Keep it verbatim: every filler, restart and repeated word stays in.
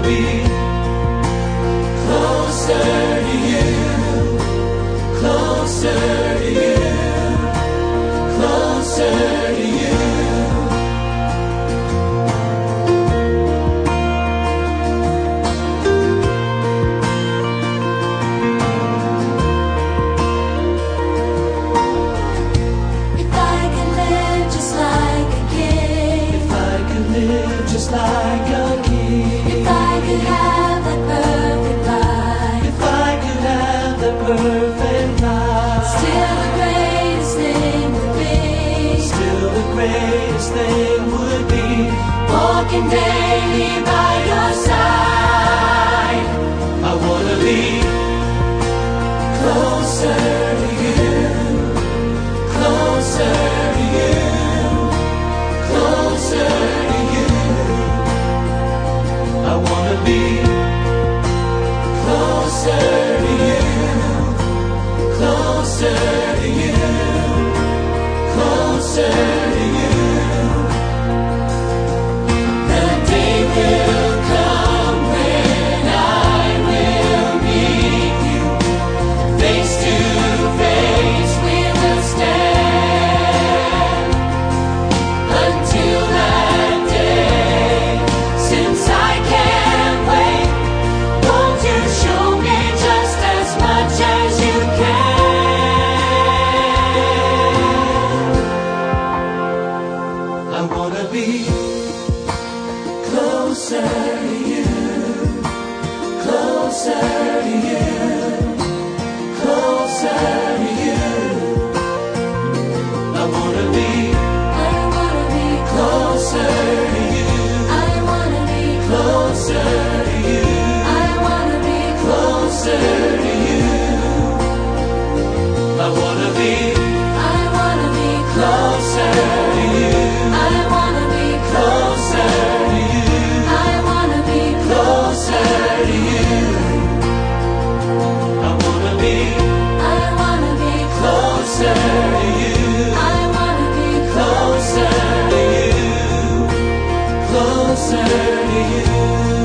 be closer to you, closer to you, closer to you. Just like a king. If I could have that perfect life, If I could have the perfect life, still the greatest thing would be, still the greatest thing would be walking daily by your side. I wanna be closer to you, closer to you, closer to you. I wanna be closer to you, closer to you, closer to you. The day will come when I will meet you, face to face we will stand. Until that day, since I can't wait, won't you show me just as much as you can? I wanna be closer to you, closer to you, closer to you. I wanna be I wanna be closer to you, I wanna be closer to you, I wanna be closer to you. I wanna be I wanna be closer to you, I wanna be closer to you, I wanna be closer to you. I wanna be I wanna be closer to you, I wanna be closer to you, closer to you.